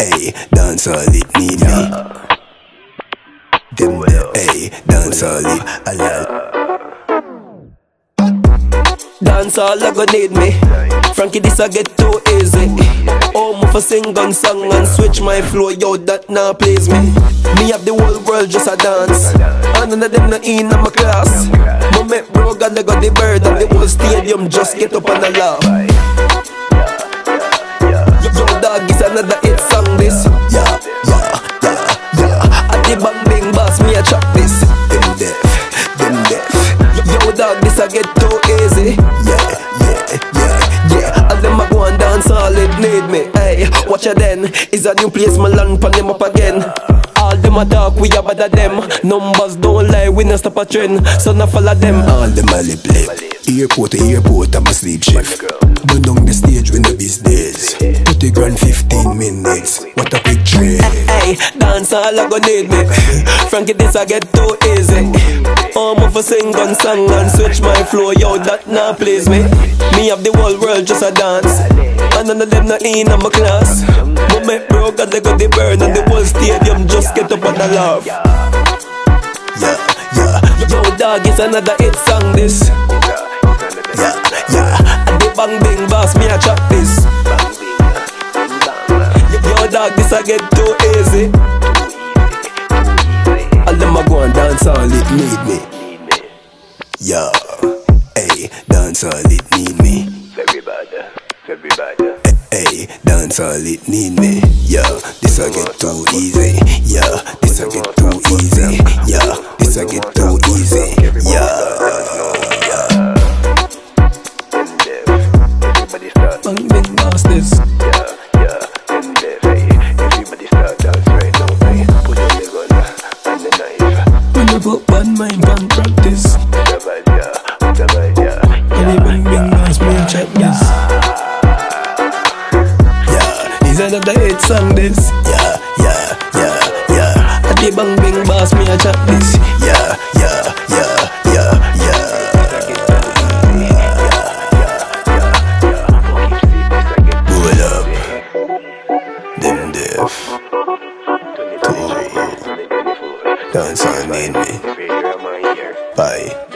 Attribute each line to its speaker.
Speaker 1: Hey, dance all it need me. Them the hey, dance all it
Speaker 2: Dance all I go need me. Frankie, this I get too easy. Oh, me for sing gun song and switch my flow, yo, that now please me. Me have the whole world just a dance, and none of them not in my class. Me make bro God they got the bird and the whole stadium just get up and a laugh. Yo dog, it's another hit song this.
Speaker 1: yeah.
Speaker 2: At the bang bang boss, me a chop this.
Speaker 1: Them deaf.
Speaker 2: Yo dog, this I get too easy.
Speaker 1: Yeah.
Speaker 2: All them a go and dance, all it need me. Hey, watch ya then. Is a new place, my land pan them up again. All them a talk, we a bother them. Numbers don't lie, we no stop a trend. So no follow them.
Speaker 1: All them a lip. Airport to airport, I'm a sleep shift. Burn down the stage when the business. 30 grand 15 minutes. What a quick trade.
Speaker 2: Hey, dance all I go need me. Frankie, this I get too easy. Oh, me for sing gun song and switch my flow, yo, that now please me. Me have the whole world just a dance, and none of them not in my class. Me make bro God they got the burn and the whole stadium just get up and a laugh.
Speaker 1: Yeah.
Speaker 2: Yo dog, it's another hit song this.
Speaker 1: Yeah.
Speaker 2: And the bang bang boss, me a chop this. Yo dog, this I get too easy. All them a go and dance all it need me.
Speaker 1: Yeah. Hey, dance all it need me.
Speaker 3: Everybody.
Speaker 1: Hey, dance all it need me. Yeah, this I get too easy. Yeah, this I get too easy. Yeah, this I get too easy.
Speaker 3: Everybody start.
Speaker 2: Bang bang boss this.
Speaker 3: Everybody start dance right now. Put on the gun and the knife.
Speaker 2: When I put one mind pan practice. And the bang bang boss, me a chop this. Is another hit song this.
Speaker 1: Yeah.
Speaker 2: At the bang bang boss, me a chop this.
Speaker 1: Yeah. Hold up. Them deaf. Too. Dance on need me. Bye.